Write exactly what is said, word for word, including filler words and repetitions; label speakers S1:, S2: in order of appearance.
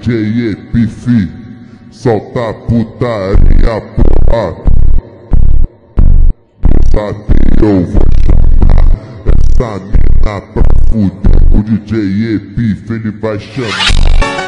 S1: J Epifi, solta a putaria, porra. Sabe, eu vou chamar essa mina pra fuder. O D J Epifi, ele vai chamar.